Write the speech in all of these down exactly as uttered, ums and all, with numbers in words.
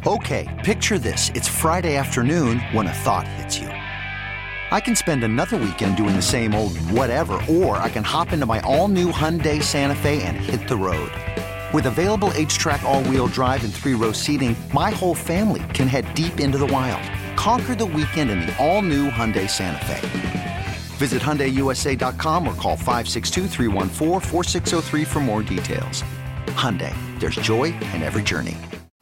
Okay, picture this. It's Friday afternoon when a thought hits you. I can spend another weekend doing the same old whatever, or I can hop into my all-new Hyundai Santa Fe and hit the road. With available H-Track all-wheel drive and three-row seating, my whole family can head deep into the wild. Conquer the weekend in the all-new Hyundai Santa Fe. Visit Hyundai U S A dot com or call five six two, three one four, four six zero three for more details. Hyundai, there's joy in every journey.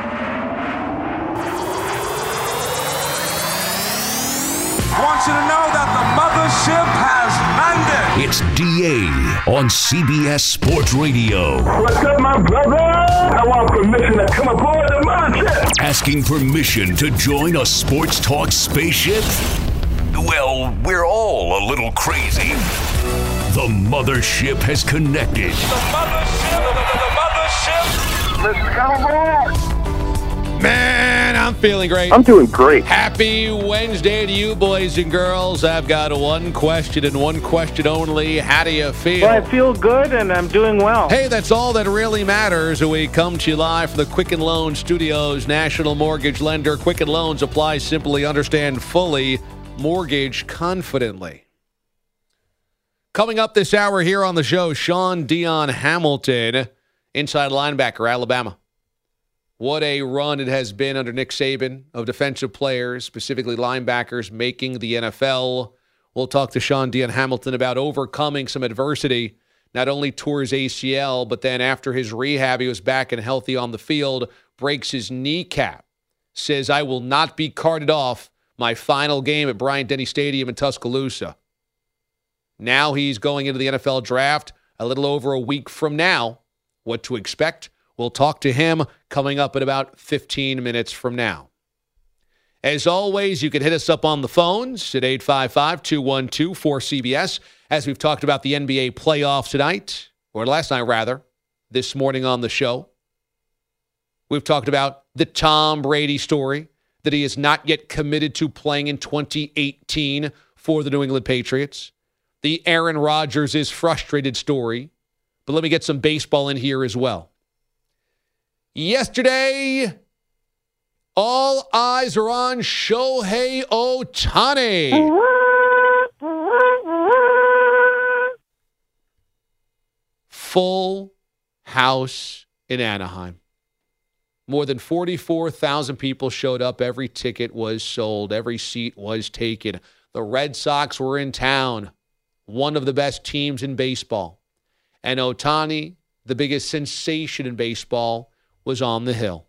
I want you to know that the mothership has landed. It's D A on C B S Sports Radio. What's up, my brother? I want permission to come aboard the mothership. Asking permission to join a sports talk spaceship? Well, we're all a little crazy. The mothership has connected. The mothership, the, the, the mothership. Let's come aboard. Man, I'm feeling great. I'm doing great. Happy Wednesday to you, boys and girls. I've got one question and one question only. How do you feel? Well, I feel good, and I'm doing well. Hey, that's all that really matters. We come to you live from the Quicken Loans Studios. National mortgage lender. Quicken Loans. Apply simply, understand fully, mortgage confidently. Coming up this hour here on the show, Shaun Dion Hamilton, inside linebacker, Alabama. What a run it has been under Nick Saban of defensive players, specifically linebackers, making the N F L. We'll talk to Shaun Dion Hamilton about overcoming some adversity, not only tore his A C L, but then after his rehab, he was back and healthy on the field, breaks his kneecap, says, I will not be carted off my final game at Bryant-Denny Stadium in Tuscaloosa. Now he's going into the N F L draft a little over a week from now. What to expect? We'll talk to him coming up in about fifteen minutes from now. As always, you can hit us up on the phones at eight five five, two one two, four C B S. As we've talked about the N B A playoffs tonight, or last night rather, this morning on the show. We've talked about the Tom Brady story, that he is not yet committed to playing in twenty eighteen for the New England Patriots. The Aaron Rodgers is frustrated story. But let me get some baseball in here as well. Yesterday, all eyes are on Shohei Ohtani. Full house in Anaheim. More than forty-four thousand people showed up. Every ticket was sold. Every seat was taken. The Red Sox were in town. One of the best teams in baseball. And Ohtani, the biggest sensation in baseball, was on the hill.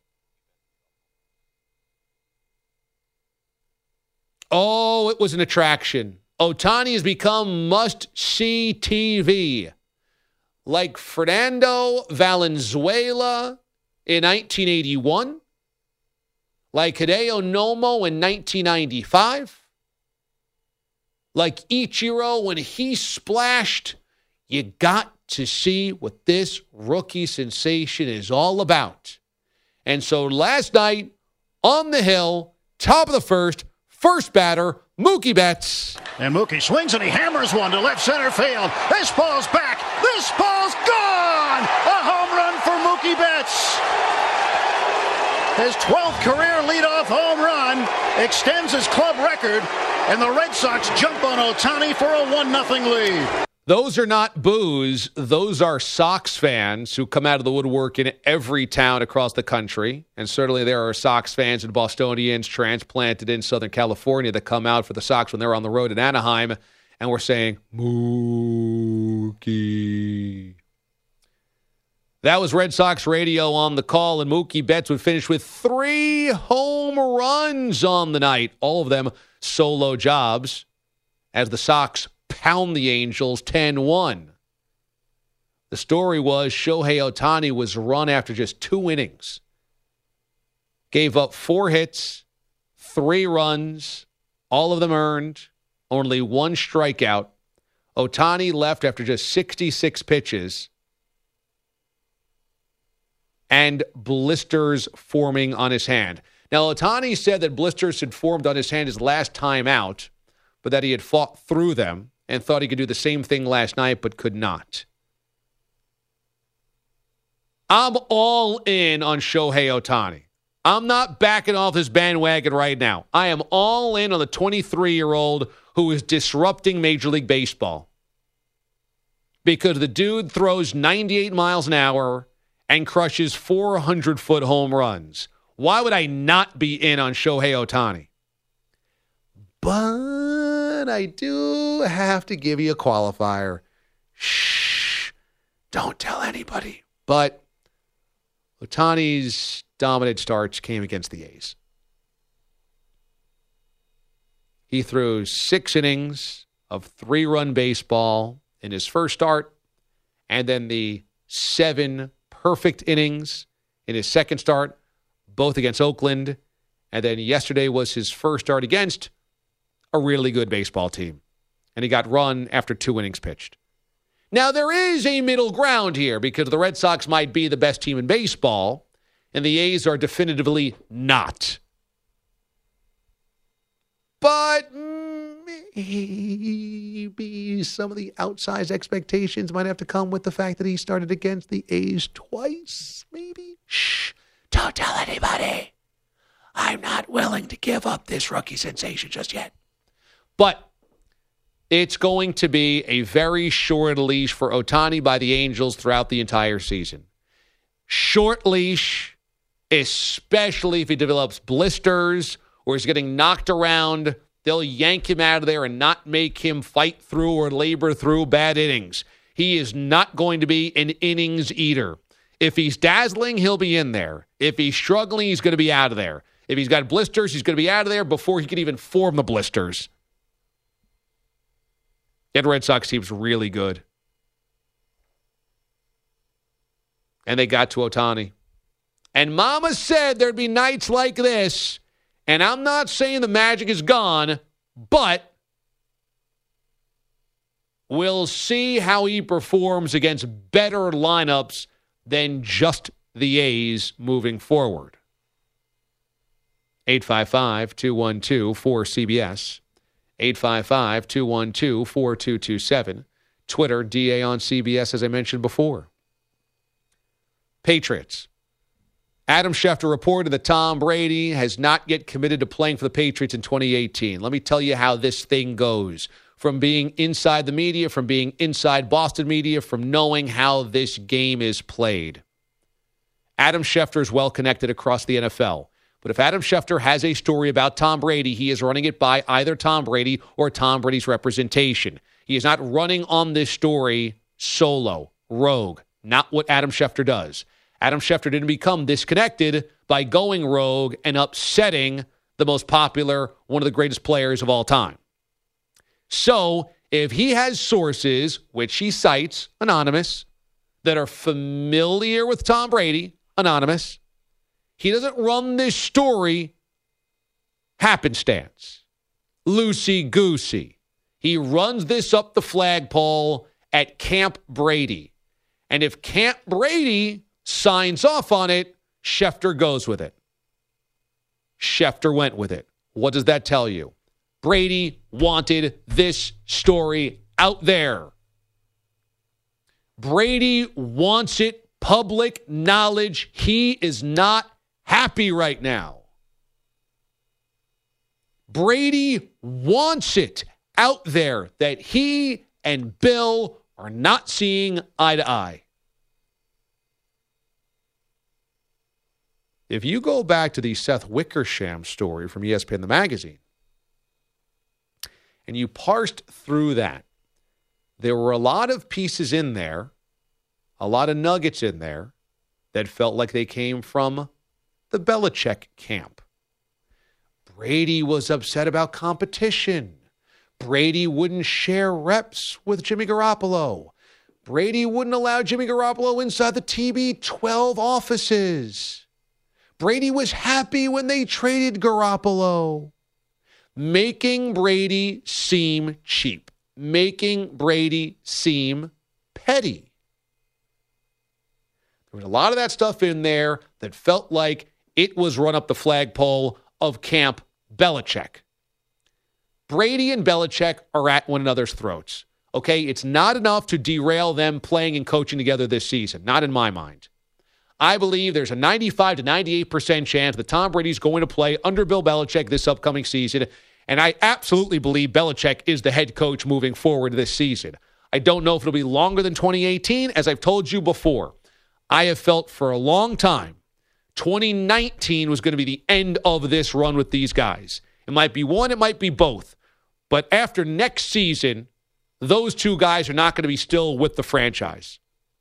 Oh, it was an attraction. Ohtani has become must-see T V. Like Fernando Valenzuela in nineteen eighty-one. Like Hideo Nomo in nineteen ninety-five. Like Ichiro when he splashed. You got to see what this rookie sensation is all about. And so last night, on the hill, top of the first, first batter, Mookie Betts. And Mookie swings and he hammers one to left center field. This ball's back. This ball's gone. A home run for Mookie Betts. His twelfth career leadoff home run extends his club record, and the Red Sox jump on Ohtani for a one nothing lead. Those are not boos. Those are Sox fans who come out of the woodwork in every town across the country. And certainly there are Sox fans and Bostonians transplanted in Southern California that come out for the Sox when they're on the road in Anaheim. And we're saying, Mookie. That was Red Sox radio on the call, and Mookie Betts would finish with three home runs on the night. All of them solo jobs as the Sox pound the Angels ten one. The story was Shohei Ohtani was run after just two innings. Gave up four hits, three runs, all of them earned, only one strikeout. Ohtani left after just sixty-six pitches and blisters forming on his hand. Now, Ohtani said that blisters had formed on his hand his last time out, but that he had fought through them and thought he could do the same thing last night, but could not. I'm all in on Shohei Ohtani. I'm not backing off this bandwagon right now. I am all in on the twenty-three-year-old who is disrupting Major League Baseball. Because the dude throws ninety-eight miles an hour and crushes four hundred-foot home runs. Why would I not be in on Shohei Ohtani? But I do have to give you a qualifier. Shh, don't tell anybody. But Ohtani's dominant starts came against the A's. He threw six innings of three-run baseball in his first start, and then the seven perfect innings in his second start, both against Oakland. And then yesterday was his first start against a really good baseball team. And he got run after two innings pitched. Now, there is a middle ground here because the Red Sox might be the best team in baseball, and the A's are definitively not. But maybe some of the outsized expectations might have to come with the fact that he started against the A's twice, maybe? Shh, don't tell anybody. I'm not willing to give up this rookie sensation just yet. But it's going to be a very short leash for Ohtani by the Angels throughout the entire season. Short leash, especially if he develops blisters or is getting knocked around. They'll yank him out of there and not make him fight through or labor through bad innings. He is not going to be an innings eater. If he's dazzling, he'll be in there. If he's struggling, he's going to be out of there. If he's got blisters, he's going to be out of there before he can even form the blisters. That Red Sox team's really good. And they got to Ohtani. And Mama said there'd be nights like this. And I'm not saying the magic is gone, but we'll see how he performs against better lineups than just the A's moving forward. eight five five, two one two, four C B S. eight five five, two one two, four two two seven. Twitter, D A on C B S, as I mentioned before. Patriots. Adam Schefter reported that Tom Brady has not yet committed to playing for the Patriots in twenty eighteen. Let me tell you how this thing goes. From being inside the media, from being inside Boston media, from knowing how this game is played. Adam Schefter is well connected across the N F L. But if Adam Schefter has a story about Tom Brady, he is running it by either Tom Brady or Tom Brady's representation. He is not running on this story solo, rogue, not what Adam Schefter does. Adam Schefter didn't become disconnected by going rogue and upsetting the most popular, one of the greatest players of all time. So if he has sources, which he cites, anonymous, that are familiar with Tom Brady, anonymous, he doesn't run this story happenstance, loosey-goosey. He runs this up the flagpole at Camp Brady. And if Camp Brady signs off on it, Schefter goes with it. Schefter went with it. What does that tell you? Brady wanted this story out there. Brady wants it public knowledge. He is not happy right now. Brady wants it out there that he and Bill are not seeing eye to eye. If you go back to the Seth Wickersham story from E S P N, the magazine, and you parsed through that, there were a lot of pieces in there, a lot of nuggets in there that felt like they came from the Belichick camp. Brady was upset about competition. Brady wouldn't share reps with Jimmy Garoppolo. Brady wouldn't allow Jimmy Garoppolo inside the T B twelve offices. Brady was happy when they traded Garoppolo. Making Brady seem cheap. Making Brady seem petty. There was a lot of that stuff in there that felt like it was run up the flagpole of Camp Belichick. Brady and Belichick are at one another's throats. Okay, it's not enough to derail them playing and coaching together this season. Not in my mind. I believe there's a ninety-five to ninety-eight percent chance that Tom Brady's going to play under Bill Belichick this upcoming season. And I absolutely believe Belichick is the head coach moving forward this season. I don't know if it'll be longer than twenty eighteen. As I've told you before, I have felt for a long time twenty nineteen was going to be the end of this run with these guys. It might be one, it might be both. But after next season, those two guys are not going to be still with the franchise.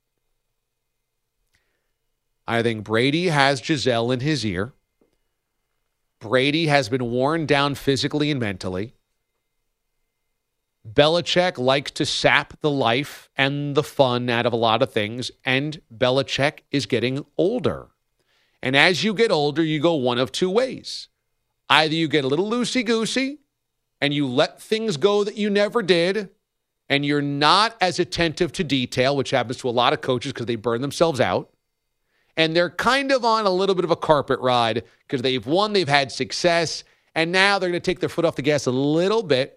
I think Brady has Giselle in his ear. Brady has been worn down physically and mentally. Belichick likes to sap the life and the fun out of a lot of things, and Belichick is getting older. And as you get older, you go one of two ways. Either you get a little loosey-goosey, and you let things go that you never did, and you're not as attentive to detail, which happens to a lot of coaches because they burn themselves out. And they're kind of on a little bit of a carpet ride because they've won, they've had success, and now they're going to take their foot off the gas a little bit.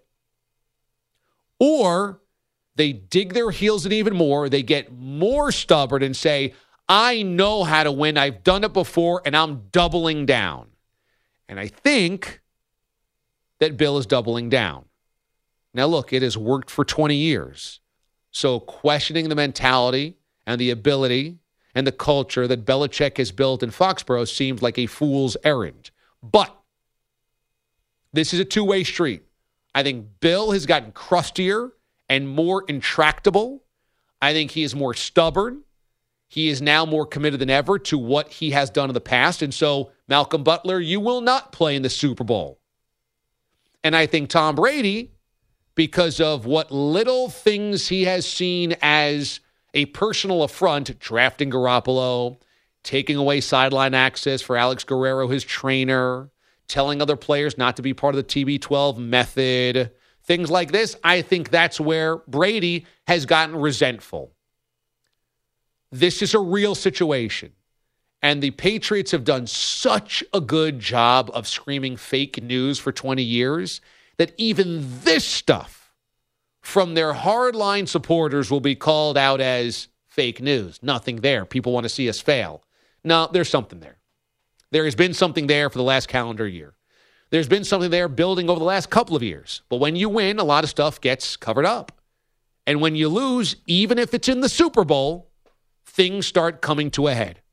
Or they dig their heels in even more. They get more stubborn and say, I know how to win. I've done it before, and I'm doubling down. And I think that Bill is doubling down. Now, look, it has worked for twenty years. So questioning the mentality and the ability and the culture that Belichick has built in Foxborough seems like a fool's errand. But this is a two-way street. I think Bill has gotten crustier and more intractable. I think he is more stubborn. He is now more committed than ever to what he has done in the past. And so, Malcolm Butler, you will not play in the Super Bowl. And I think Tom Brady, because of what little things he has seen as a personal affront, drafting Garoppolo, taking away sideline access for Alex Guerrero, his trainer, telling other players not to be part of the T B twelve method, things like this, I think that's where Brady has gotten resentful. This is a real situation. And the Patriots have done such a good job of screaming fake news for twenty years that even this stuff from their hardline supporters will be called out as fake news. Nothing there. People want to see us fail. No, there's something there. There has been something there for the last calendar year. There's been something there building over the last couple of years. But when you win, a lot of stuff gets covered up. And when you lose, even if it's in the Super Bowl, things start coming to a head.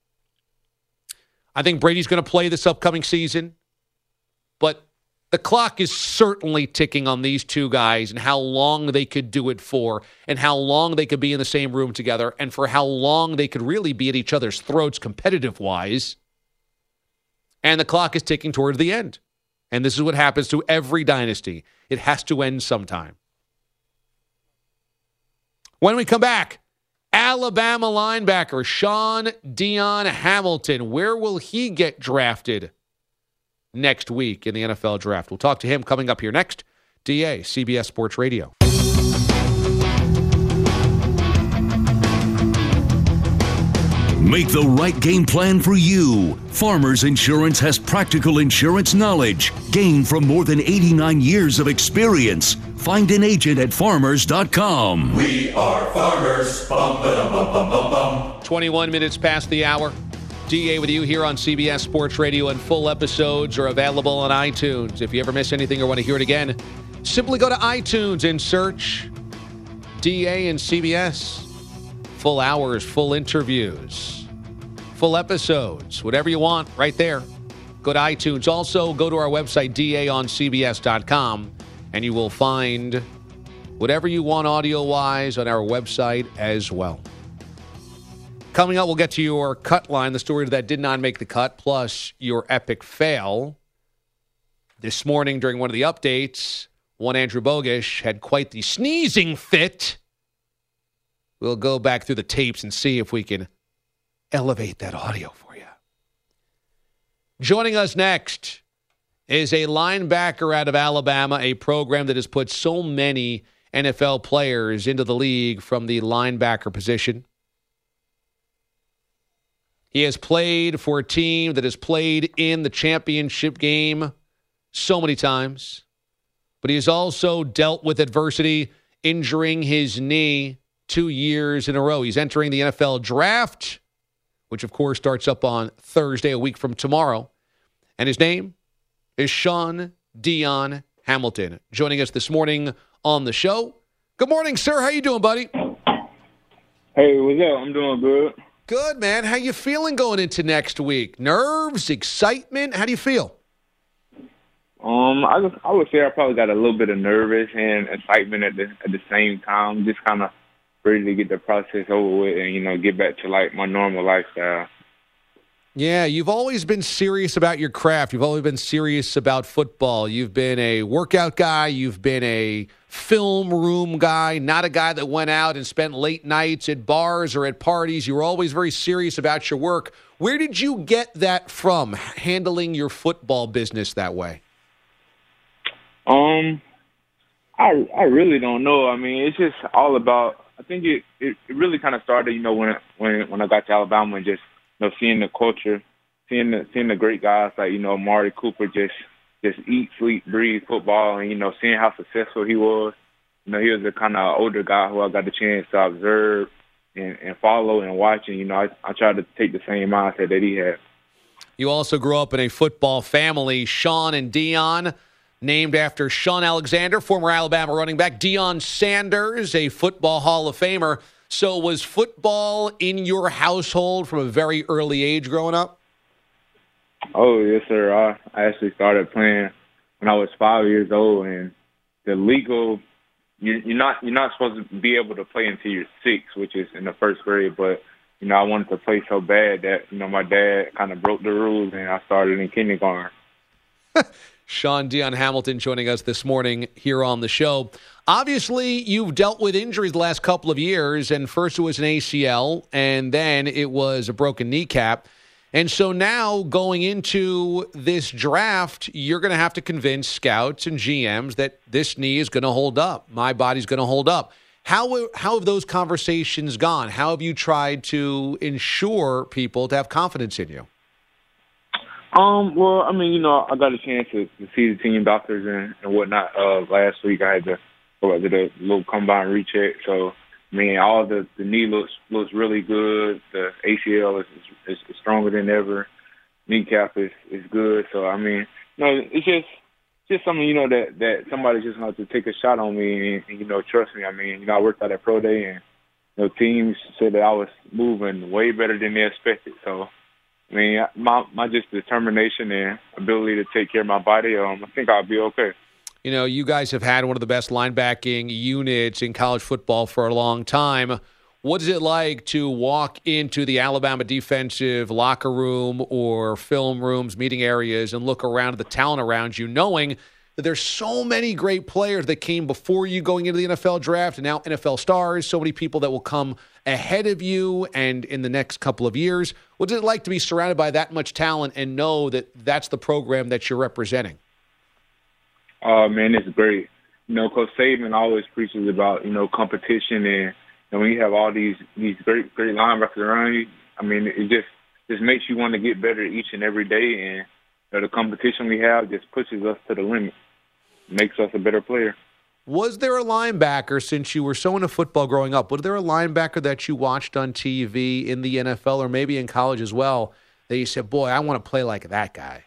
I think Brady's going to play this upcoming season, but the clock is certainly ticking on these two guys and how long they could do it for and how long they could be in the same room together and for how long they could really be at each other's throats competitive-wise. And the clock is ticking toward the end. And this is what happens to every dynasty. It has to end sometime. When we come back, Alabama linebacker Sean Dion Hamilton. Where will he get drafted next week in the N F L draft? We'll talk to him coming up here next. D A, C B S Sports Radio. Make the right game plan for you. Farmers Insurance has practical insurance knowledge gained from more than eighty-nine years of experience. Find an agent at farmers dot com. We are farmers. Bum, ba-dum, bum, bum, bum, bum. twenty-one minutes past the hour. D A with you here on C B S Sports Radio, and full episodes are available on iTunes. If you ever miss anything or want to hear it again, simply go to iTunes and search D A and C B S. Full hours, full interviews, full episodes, whatever you want, right there. Go to iTunes. Also, go to our website, D A on C B S dot com, and you will find whatever you want audio-wise on our website as well. Coming up, we'll get to your cut line, the story that did not make the cut, plus your epic fail. This morning, during one of the updates, one Andrew Bogish had quite the sneezing fit. We'll go back through the tapes and see if we can elevate that audio for you. Joining us next is a linebacker out of Alabama, a program that has put so many N F L players into the league from the linebacker position. He has played for a team that has played in the championship game so many times, but he has also dealt with adversity, injuring his knee two years in a row. He's entering the N F L draft which of course starts up on Thursday, a week from tomorrow. And his name is Sean Dion Hamilton, joining us this morning on the show. Good morning, sir. How you doing, buddy? Hey, what's up? I'm doing good. Good, man. How you feeling going into next week? Nerves, excitement? How do you feel? Um, I just, I would say I probably got a little bit of nervous and excitement at the at the same time. Just kind of ready to get the process over with and, you know, get back to like my normal lifestyle. Yeah, you've always been serious about your craft. You've always been serious about football. You've been a workout guy. You've been a film room guy, not a guy that went out and spent late nights at bars or at parties. You were always very serious about your work. Where did you get that from, handling your football business that way? Um, I I really don't know. I mean, it's just all about. I think it it, it really kind of started, you know, when when when I got to Alabama and just, you know, seeing the culture, seeing the seeing the great guys like, you know, Amari Cooper just just eat, sleep, breathe football, and, you know, seeing how successful he was. You know, he was the kind of older guy who I got the chance to observe and, and follow and watch. And, you know, I, I tried to take the same mindset that he had. You also grew up in a football family. Sean and Dion, named after Sean Alexander, former Alabama running back. Deion Sanders, a football Hall of Famer. So was football in your household from a very early age growing up? Oh, yes, sir. I, I actually started playing when I was five years old, and the legal you, you're not you're not supposed to be able to play until you're six, which is in the first grade. But, you know, I wanted to play so bad that, you know, my dad kind of broke the rules, and I started in kindergarten. Sean Dion Hamilton joining us this morning here on the show. Obviously, you've dealt with injuries the last couple of years, and first it was an A C L, and then it was a broken kneecap. And so now going into this draft, you're going to have to convince scouts and G Ms that this knee is going to hold up. My body's going to hold up. How, how have those conversations gone? How have you tried to ensure people to have confidence in you? Um, well, I mean, you know, I got a chance to, to see the team doctors and, and whatnot. Uh, last week I had to go back to the little combine recheck. So, I mean, all the, the knee looks looks really good. The A C L is, is, is stronger than ever. Kneecap is, is good. So, I mean, you know, it's just just something, you know, that, that somebody just wants to take a shot on me and, and, you know, trust me. I mean, you know, I worked out at Pro Day, and, you know, teams said that I was moving way better than they expected. So, I mean, my my just determination and ability to take care of my body, um, I think I'll be okay. You know, you guys have had one of the best linebacking units in college football for a long time. What is it like to walk into the Alabama defensive locker room or film rooms, meeting areas, and look around at the talent around you, knowing that there's so many great players that came before you going into the N F L draft and now N F L stars, so many people that will come ahead of you and in the next couple of years? What is it like to be surrounded by that much talent and know that that's the program that you're representing? Oh, man, it's great. You know, Coach Saban always preaches about, you know, competition, and, you know, when you have all these these great great linebackers around you, I mean, it just just makes you want to get better each and every day, and, you know, the competition we have just pushes us to the limit, makes us a better player. Was there a linebacker, since you were so into football growing up, was there a linebacker that you watched on T V in the N F L or maybe in college as well that you said, boy, I want to play like that guy?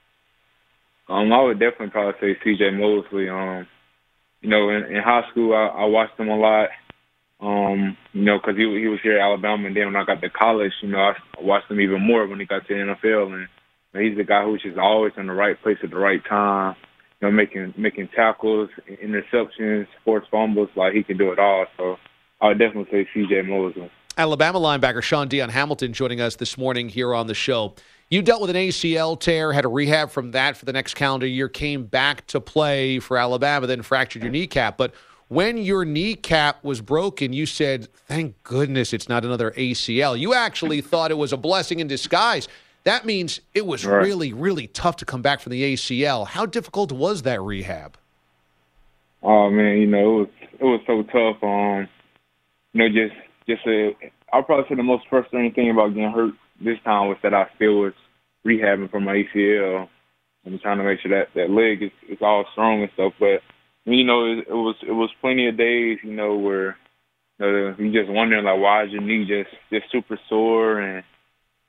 Um, I would definitely probably say C J Mosley. Um, you know, in, in high school, I, I watched him a lot. Um, you know, because he he was here at Alabama, and then when I got to college, you know, I watched him even more when he got to the N F L. And you know, he's the guy who's just always in the right place at the right time. You know, making making tackles, interceptions, forced fumbles, like he can do it all. So I would definitely say C J Mosley. Alabama linebacker Sean Dion Hamilton joining us this morning here on the show. You dealt with an A C L tear, had a rehab from that for the next calendar year, came back to play for Alabama, then fractured your kneecap. But when your kneecap was broken, you said, thank goodness it's not another A C L. You actually thought it was a blessing in disguise. That means it was right. really, really tough to come back from the A C L. How difficult was that rehab? Oh, man, you know, it was it was so tough. Um, you know, just, just a, I'll probably say the most frustrating thing about getting hurt this time was that I still was rehabbing from my A C L. I'm trying to make sure that that leg is, is all strong and stuff. But, you know, it, it was it was plenty of days, you know, where you know, you're just wondering, like, why is your knee just, just super sore? And,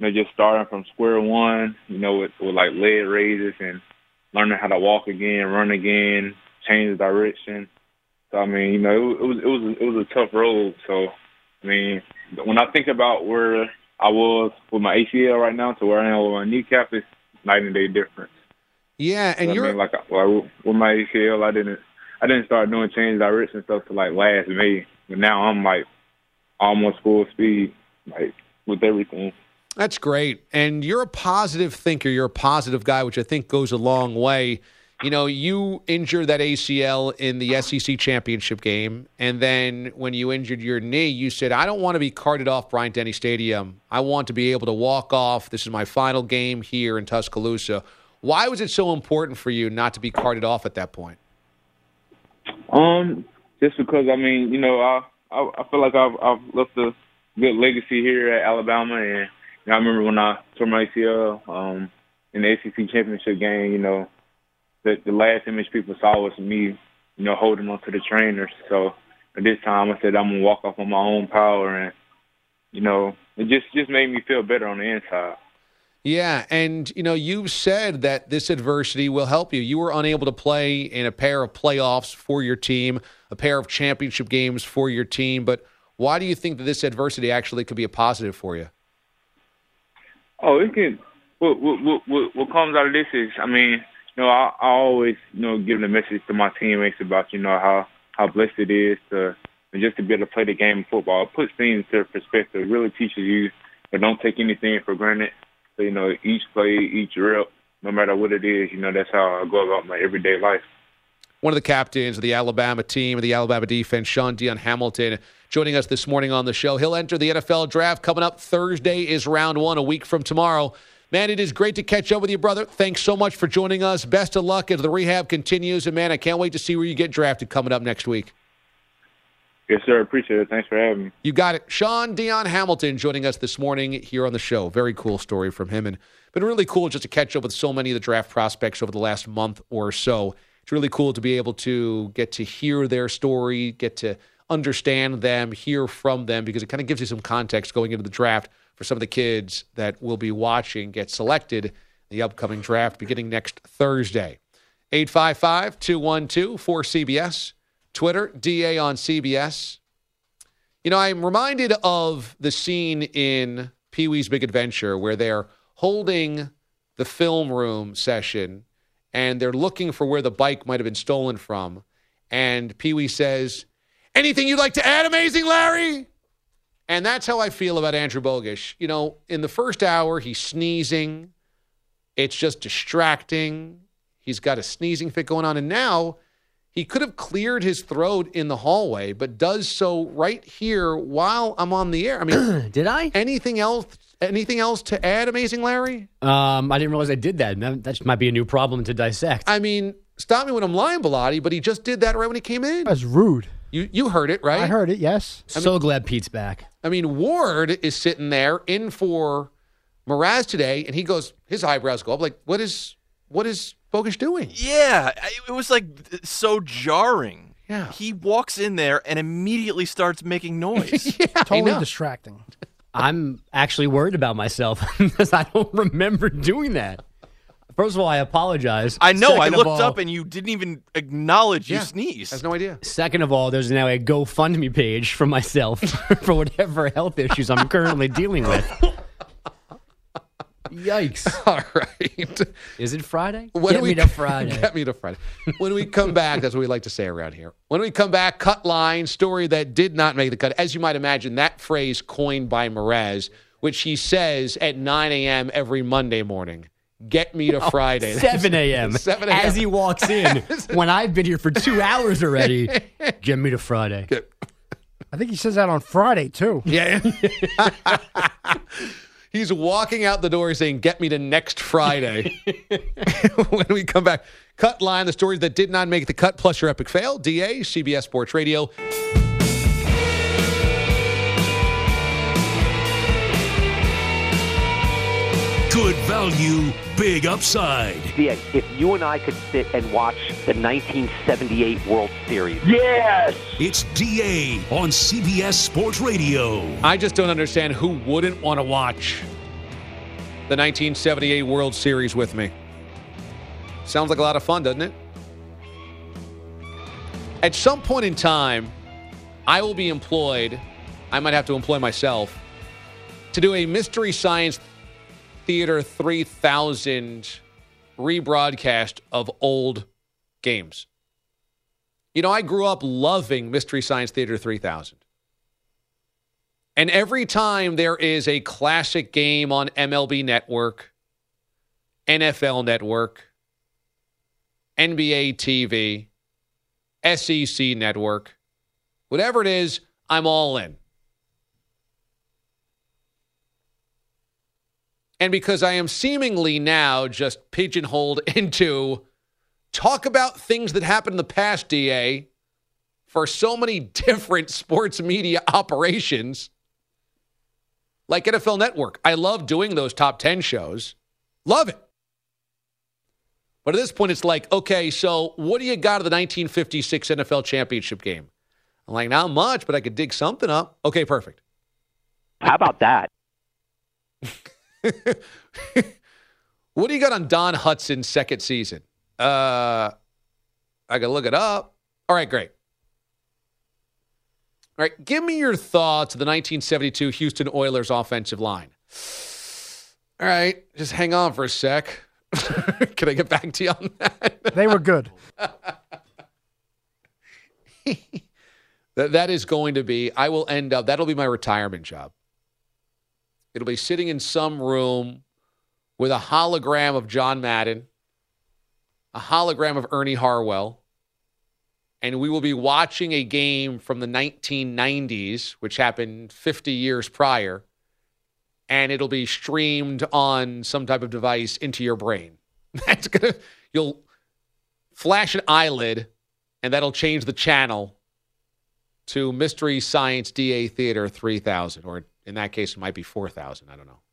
you know, just starting from square one, you know, with, with like leg raises and learning how to walk again, run again, change the direction. So I mean, you know, it, it was it was it was a tough road. So I mean, when I think about where I was with my A C L right now to where I am with my kneecap, it's night and day difference. Yeah, and so, you're I mean, like, like with my A C L, I didn't I didn't start doing change direction stuff till like last May, but now I'm like almost full speed, like with everything. That's great. And you're a positive thinker. You're a positive guy, which I think goes a long way. You know, you injured that A C L in the S E C championship game, and then when you injured your knee, you said, I don't want to be carted off Bryant-Denny Stadium. I want to be able to walk off. This is my final game here in Tuscaloosa. Why was it so important for you not to be carted off at that point? Um, just because, I mean, you know, I I, I feel like I've, I've left a good legacy here at Alabama, and you know, I remember when I tore my A C L um, in the S E C championship game, you know, the, the last image people saw was me, you know, holding on to the trainers. So at this time, I said I'm going to walk off on my own power, and, you know, it just, just made me feel better on the inside. Yeah, and, you know, you said that this adversity will help you. You were unable to play in a pair of playoffs for your team, a pair of championship games for your team, but why do you think that this adversity actually could be a positive for you? Oh, it can. What, what, what, what comes out of this is, I mean, you know, I, I always, you know, give the message to my teammates about, you know, how, how blessed it is to just to be able to play the game of football. It puts things into perspective. It really teaches you, but don't take anything for granted. So, you know, each play, each rep, no matter what it is, you know, that's how I go about my everyday life. One of the captains of the Alabama team, of the Alabama defense, Sean Dion Hamilton, joining us this morning on the show. He'll enter the N F L draft coming up. Thursday is round one, a week from tomorrow. Man, it is great to catch up with you, brother. Thanks so much for joining us. Best of luck as the rehab continues. And, man, I can't wait to see where you get drafted coming up next week. Yes, sir. Appreciate it. Thanks for having me. You got it. Sean Dion Hamilton joining us this morning here on the show. Very cool story from him. And been really cool just to catch up with so many of the draft prospects over the last month or so. It's really cool to be able to get to hear their story, get to understand them, hear from them, because it kind of gives you some context going into the draft for some of the kids that will be watching get selected in the upcoming draft beginning next Thursday. eight five five, two one two, four C B S. Twitter, D A on C B S. You know, I'm reminded of the scene in Pee-wee's Big Adventure where they're holding the film room session and they're looking for where the bike might have been stolen from. And Pee-wee says, anything you'd like to add, Amazing Larry? And that's how I feel about Andrew Bogusch. You know, in the first hour, he's sneezing. It's just distracting. He's got a sneezing fit going on. And now he could have cleared his throat in the hallway, but does so right here while I'm on the air. I mean, did I? Anything else? Anything else to add, Amazing Larry? Um, I didn't realize I did that. That, that might be a new problem to dissect. I mean, stop me when I'm lying, Bilotti, but he just did that right when he came in. That's rude. You you heard it, right? I heard it, yes. I so mean, glad Pete's back. I mean, Ward is sitting there in for Mraz today, and he goes, his eyebrows go up. Like, what is what is Bogusch doing? Yeah, it was like so jarring. Yeah. He walks in there and immediately starts making noise. yeah, totally distracting. I'm actually worried about myself because I don't remember doing that. First of all, I apologize. I know. Second I looked all, up and you didn't even acknowledge yeah, you sneezed. I have no idea. Second of all, there's now a GoFundMe page for myself for whatever health issues I'm currently dealing with. Yikes. All right. Is it Friday? When Get we, me to Friday. Get me to Friday. When we come back, that's what we like to say around here. When we come back, cut line, story that did not make the cut. As you might imagine, that phrase coined by Mraz, which he says at nine a.m. every Monday morning. Get me to Friday. Oh, seven a.m. seven a.m. As he walks in. When I've been here for two hours already. Get me to Friday. I think he says that on Friday, too. Yeah. He's walking out the door saying, get me to next Friday. When we come back, cut line, the stories that did not make the cut, plus your epic fail. D A, C B S Sports Radio. Good value, big upside. Yeah, if you and I could sit and watch the nineteen seventy-eight World Series. Yes! It's D A on C B S Sports Radio. I just don't understand who wouldn't want to watch the nineteen seventy-eight World Series with me. Sounds like a lot of fun, doesn't it? At some point in time, I will be employed, I might have to employ myself, to do a Mystery Science Theater three thousand rebroadcast of old games. You know, I grew up loving Mystery Science Theater three thousand. And every time there is a classic game on M L B Network, N F L Network, N B A T V, S E C Network, whatever it is, I'm all in. And because I am seemingly now just pigeonholed into talk about things that happened in the past, D A, for so many different sports media operations, like N F L Network. I love doing those top ten shows. Love it. But at this point, it's like, okay, so what do you got of the nineteen fifty-six N F L championship game? I'm like, not much, but I could dig something up. Okay, perfect. How about that? What do you got on Don Hutson's second season? Uh, I can look it up. All right, great. All right, give me your thoughts of the nineteen seventy-two Houston Oilers offensive line. All right, just hang on for a sec. Can I get back to you on that? They were good. that, that is going to be, I will end up, that'll be my retirement job. It'll be sitting in some room with a hologram of John Madden, a hologram of Ernie Harwell, and we will be watching a game from the nineteen nineties, which happened fifty years prior, and it'll be streamed on some type of device into your brain. That's gonna, you'll flash an eyelid, and that'll change the channel to Mystery Science D A Theater three thousand, or in that case, it might be four thousand. I don't know.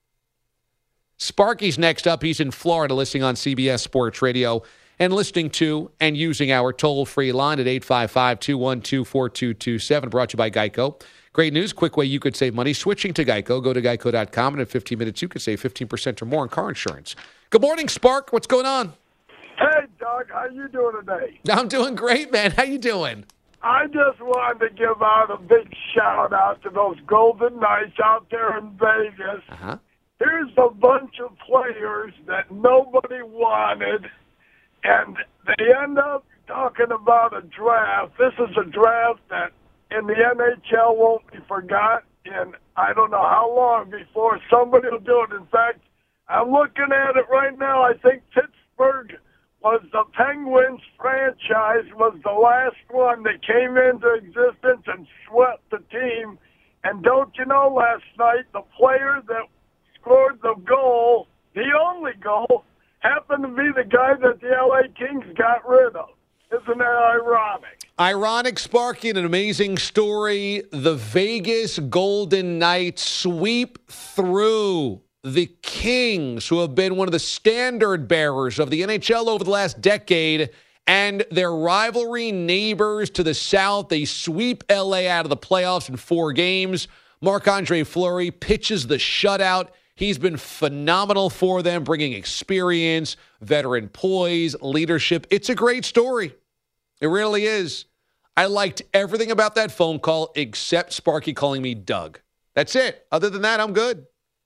Sparky's next up. He's in Florida, listening on C B S Sports Radio and listening to and using our toll-free line at eight five five, two one two, four two two seven, brought to you by Geico. Great news, quick way you could save money. Switching to Geico, go to geico dot com, and in fifteen minutes, you could save fifteen percent or more on car insurance. Good morning, Spark. What's going on? Hey, Doug. How you doing today? I'm doing great, man. How you doing? I just wanted to give out a big shout-out to those Golden Knights out there in Vegas. Uh-huh. Here's a bunch of players that nobody wanted, and they end up talking about a draft. This is a draft that in the N H L won't be forgot in I don't know how long before somebody will do it. In fact, I'm looking at it right now. I think Pittsburgh was the Penguins franchise, was the last one that came into existence and swept the team. And don't you know, last night, the player that scored the goal, the only goal, happened to be the guy that the L A Kings got rid of. Isn't that ironic? Ironic, Sparky, and an amazing story. The Vegas Golden Knights sweep through the Kings, who have been one of the standard bearers of the N H L over the last decade, and their rivalry neighbors to the south. They sweep L A out of the playoffs in four games. Marc-Andre Fleury pitches the shutout. He's been phenomenal for them, bringing experience, veteran poise, leadership. It's a great story. It really is. I liked everything about that phone call except Sparky calling me Doug. That's it. Other than that, I'm good.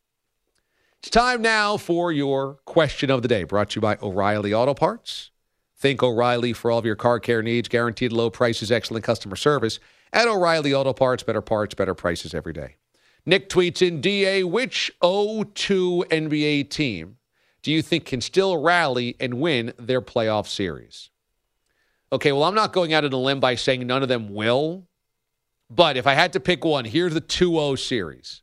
It's time now for your question of the day, brought to you by O'Reilly Auto Parts. Think O'Reilly for all of your car care needs. Guaranteed low prices, excellent customer service. At O'Reilly Auto Parts, better parts, better prices every day. Nick tweets in, D A, which oh two N B A team do you think can still rally and win their playoff series? Okay, well, I'm not going out on a limb by saying none of them will. But if I had to pick one, here's the two oh series.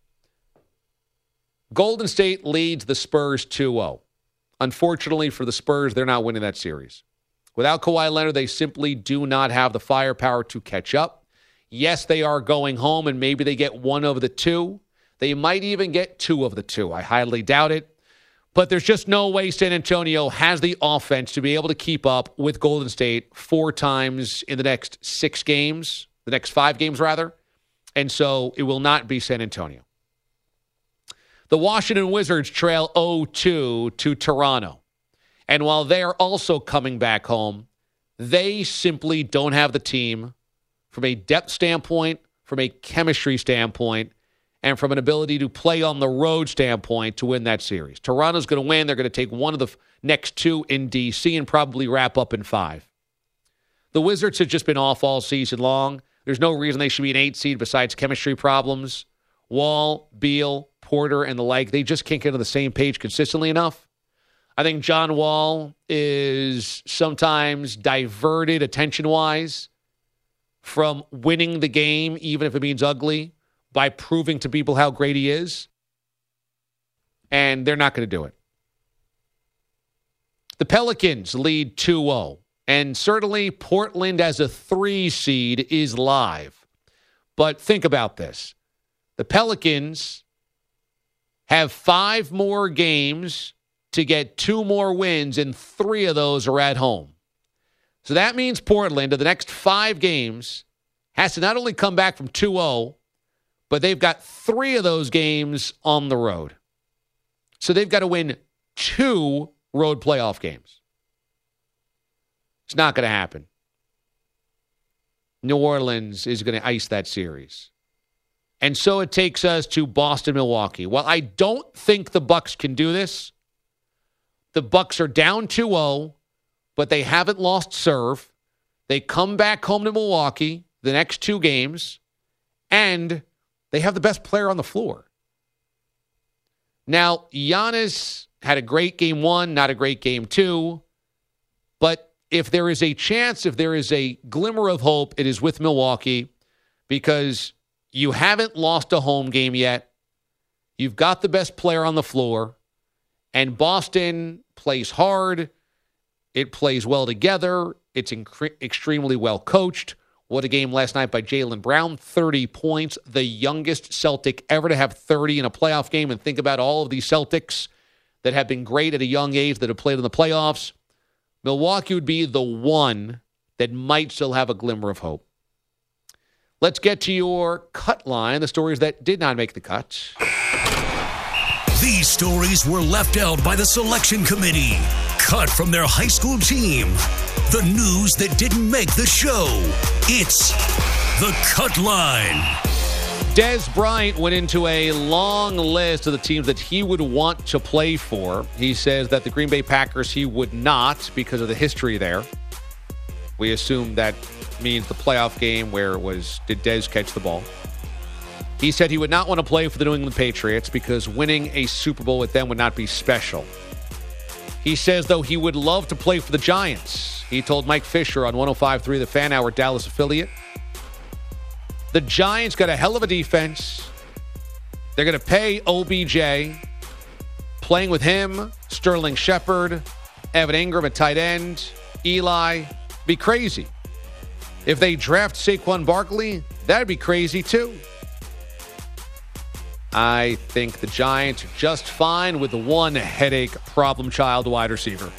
Golden State leads the Spurs two oh. Unfortunately for the Spurs, they're not winning that series. Without Kawhi Leonard, they simply do not have the firepower to catch up. Yes, they are going home, and maybe they get one of the two. They might even get two of the two. I highly doubt it. But there's just no way San Antonio has the offense to be able to keep up with Golden State four times in the next six games, the next five games, rather. And so it will not be San Antonio. The Washington Wizards trail oh two to Toronto. And while they are also coming back home, they simply don't have the team from a depth standpoint, from a chemistry standpoint, and from an ability to play on the road standpoint to win that series. Toronto's going to win. They're going to take one of the f- next two in D C and probably wrap up in five. The Wizards have just been off all season long. There's no reason they should be an eight seed besides chemistry problems. Wall, Beal, Porter, and the like, they just can't get on the same page consistently enough. I think John Wall is sometimes diverted attention-wise from winning the game, even if it means ugly, by proving to people how great he is. And they're not going to do it. The Pelicans lead two oh. And certainly Portland as a three seed is live. But think about this. The Pelicans have five more games to get two more wins, and three of those are at home. So that means Portland, in the next five games, has to not only come back from two oh, but they've got three of those games on the road. So they've got to win two road playoff games. It's not going to happen. New Orleans is going to ice that series. And so it takes us to Boston, Milwaukee. Well, I don't think the Bucks can do this. The Bucks are down two oh, but they haven't lost serve. They come back home to Milwaukee the next two games, and they have the best player on the floor. Now, Giannis had a great game one, not a great game two, but if there is a chance, if there is a glimmer of hope, it is with Milwaukee, because you haven't lost a home game yet. You've got the best player on the floor. And Boston plays hard. It plays well together. It's inc- extremely well coached. What a game last night by Jaylen Brown. thirty points, the youngest Celtic ever to have thirty in a playoff game. And think about all of these Celtics that have been great at a young age that have played in the playoffs. Milwaukee would be the one that might still have a glimmer of hope. Let's get to your cut line, the stories that did not make the cut. These stories were left out by the selection committee, cut from their high school team. The news that didn't make the show. It's the Cut Line. Dez Bryant went into a long list of the teams that he would want to play for. He says that the Green Bay Packers he would not because of the history there. We assume that means the playoff game where it was, did Dez catch the ball? He said he would not want to play for the New England Patriots because winning a Super Bowl with them would not be special. He says, though, he would love to play for the Giants. He told Mike Fisher on one oh five point three, the Fan Hour Dallas affiliate. The Giants got a hell of a defense. They're going to pay O B J. Playing with him, Sterling Shepard, Evan Ingram at tight end, Eli. Be crazy. If they draft Saquon Barkley, that'd be crazy too. I think the Giants are just fine with the one headache problem child wide receiver.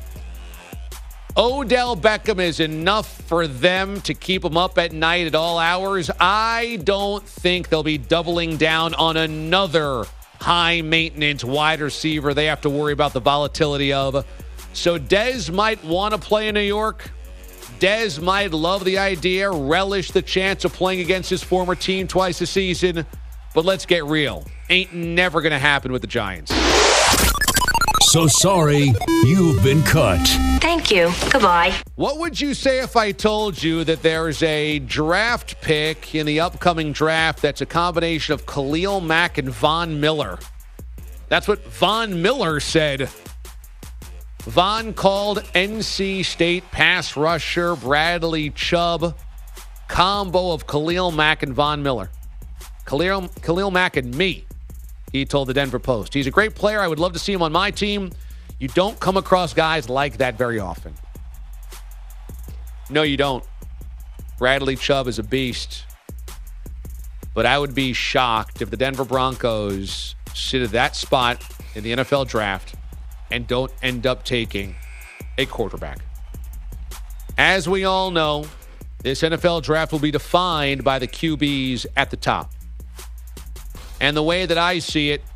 Odell Beckham is enough for them to keep him up at night at all hours. I don't think they'll be doubling down on another high-maintenance wide receiver they have to worry about the volatility of. So Dez might want to play in New York. Dez might love the idea, relish the chance of playing against his former team twice a season. But let's get real. Ain't never going to happen with the Giants. So sorry, you've been cut. Thank you. Goodbye. What would you say if I told you that there's a draft pick in the upcoming draft that's a combination of Khalil Mack and Von Miller? That's what Von Miller said. Von called N C State pass rusher Bradley Chubb combo of Khalil Mack and Von Miller. Khalil, Khalil Mack and me, he told the Denver Post. He's a great player. I would love to see him on my team. You don't come across guys like that very often. No, you don't. Bradley Chubb is a beast. But I would be shocked if the Denver Broncos sit at that spot in the N F L draft and don't end up taking a quarterback. As we all know, this N F L draft will be defined by the Q Bs at the top. And the way that I see it,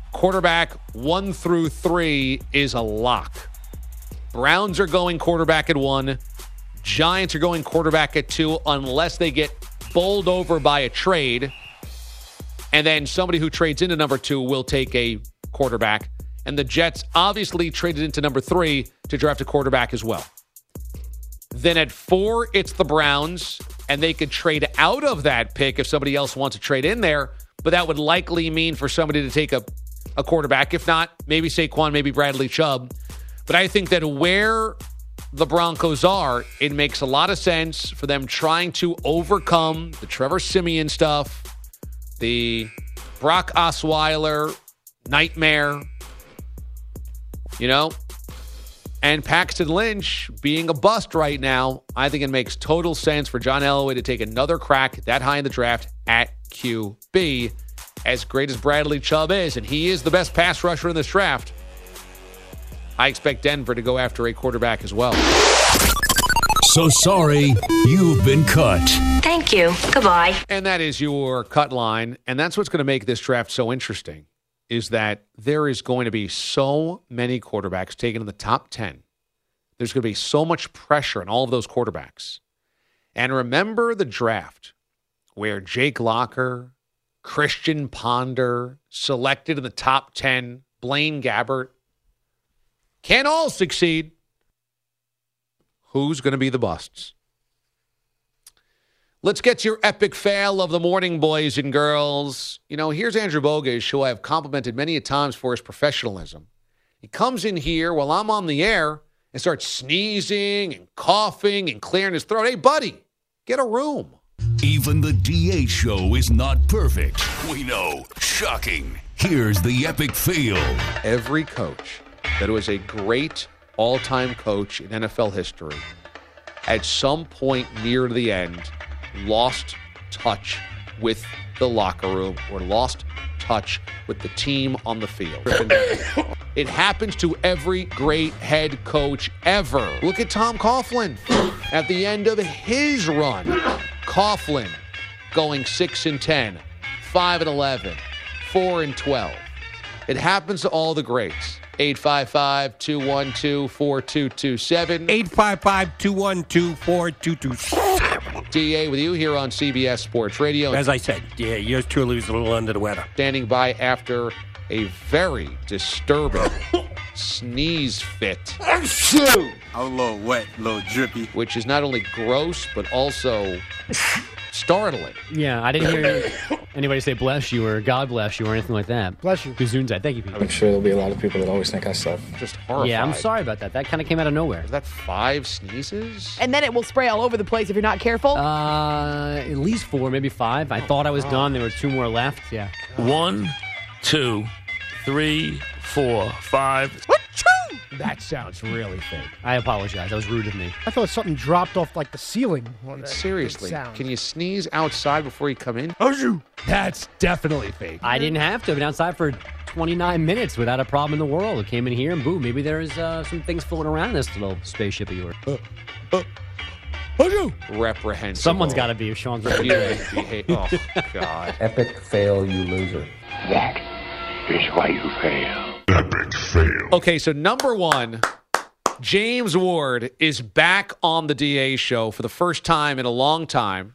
quarterback one through three is a lock. Browns are going quarterback at one. Giants are going quarterback at two unless they get bowled over by a trade. And then somebody who trades into number two will take a quarterback. And the Jets obviously traded into number three to draft a quarterback as well. Then at four, it's the Browns, and they could trade out of that pick if somebody else wants to trade in there, but that would likely mean for somebody to take a, a quarterback. If not, maybe Saquon, maybe Bradley Chubb. But I think that where the Broncos are, it makes a lot of sense for them trying to overcome the Trevor Siemian stuff, the Brock Osweiler nightmare, you know, and Paxton Lynch being a bust right now. I think it makes total sense for John Elway to take another crack that high in the draft at Q B. As great as Bradley Chubb is, and he is the best pass rusher in this draft, I expect Denver to go after a quarterback as well. So sorry, you've been cut. Thank you. Goodbye. And that is your cut line. And that's what's going to make this draft so interesting, is that there is going to be so many quarterbacks taken in the top ten. There's going to be so much pressure on all of those quarterbacks. And remember the draft where Jake Locker, Christian Ponder, selected in the top ten, Blaine Gabbert, can't all succeed. Who's going to be the busts? Let's get to your epic fail of the morning, boys and girls. You know, here's Andrew Bogish, who I have complimented many a times for his professionalism. He comes in here while I'm on the air and starts sneezing and coughing and clearing his throat. Hey, buddy, get a room. Even the D A show is not perfect. We know. Shocking. Here's the epic fail. Every coach that was a great all-time coach in N F L history, at some point near the end, lost touch with the locker room or lost touch with the team on the field. It happens to every great head coach ever. Look at Tom Coughlin at the end of his run. Coughlin going six and ten, five and eleven, four and twelve. It happens to all the greats. eight five five, two one two, four two two seven. eight five five, two one two, four two two seven. D A with you here on C B S Sports Radio. As I said, yeah, yours truly was a little under the weather. Standing by after a very disturbing sneeze fit. I'm a little wet, a little drippy. Which is not only gross, but also startling. Yeah, I didn't hear anybody say bless you or God bless you or anything like that. Bless you. Gesundheit. Thank you, Pete. I'm sure there'll be a lot of people that always think I suck. Just horrified. Yeah, I'm sorry about that. That kind of came out of nowhere. Is that five sneezes? And then it will spray all over the place if you're not careful. Uh, at least four, maybe five. I oh, thought I was God. done. There were two more left. Yeah. One, two, three, four, five. That sounds really fake. I apologize. That was rude of me. I thought something dropped off like the ceiling. Seriously, can you sneeze outside before you come in? Oh, that's definitely fake. I didn't have to. I've been outside for twenty-nine minutes without a problem in the world. I came in here and boom, maybe there's uh, some things floating around in this little spaceship of yours. Uh, uh. Oh, reprehensible. Someone's got to be if Sean's right. Oh, God. Epic fail, you loser. That is why you fail. Epic fail. Okay, so number one, James Ward is back on the D A show for the first time in a long time.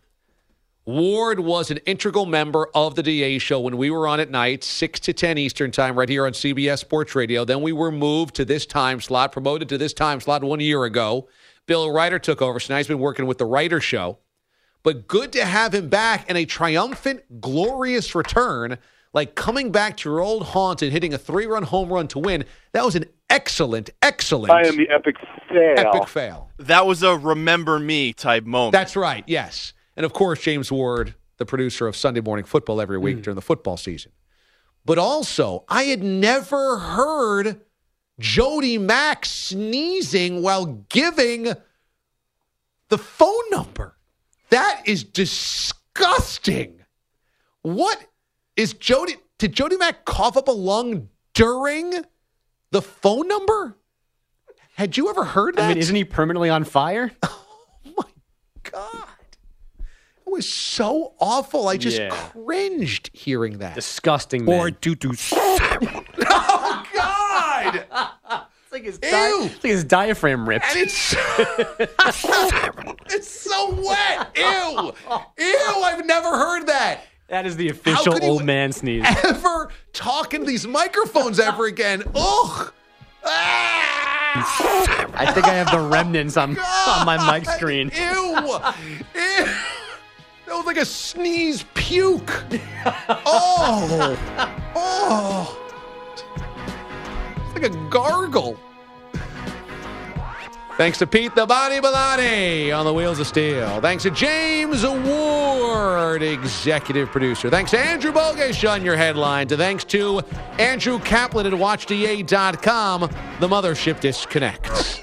Ward was an integral member of the D A show when we were on at night, six to ten Eastern time, right here on C B S Sports Radio. Then we were moved to this time slot, promoted to this time slot one year ago. Bill Ryder took over, so now he's been working with the Ryder show. But good to have him back and a triumphant, glorious return, like coming back to your old haunts and hitting a three-run home run to win. That was an excellent, excellent. I am the epic fail. Epic fail. That was a remember me type moment. That's right, yes. And, of course, James Ward, the producer of Sunday Morning Football every week mm. during the football season. But also, I had never heard Jody Mack sneezing while giving the phone number. That is disgusting. What is Jody? Did Jody Mack cough up a lung during the phone number? Had you ever heard that? I mean, isn't he permanently on fire? Oh, my God. It was so awful. I just yeah. cringed hearing that. Disgusting, Four man. two two seven. his, di- it's like his diaphragm ripped. And it's it's so wet. Ew. Ew, I've never heard that. That is the official old man sneeze. Ever talk into these microphones ever again? Ugh. Ah! I think I have the remnants on, on my mic screen. Ew. Ew. That was like a sneeze puke. Oh. Oh. It's like a gargle. Thanks to Pete the Body Bellotti on the Wheels of Steel. Thanks to James Ward, executive producer. Thanks to Andrew Bogish on your headlines. And thanks to Andrew Kaplan at watch D A dot com. The mothership disconnects.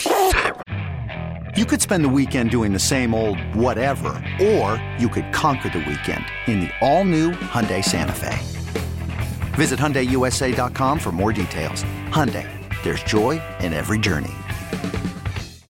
You could spend the weekend doing the same old whatever, or you could conquer the weekend in the all-new Hyundai Santa Fe. Visit Hyundai U S A dot com for more details. Hyundai, there's joy in every journey.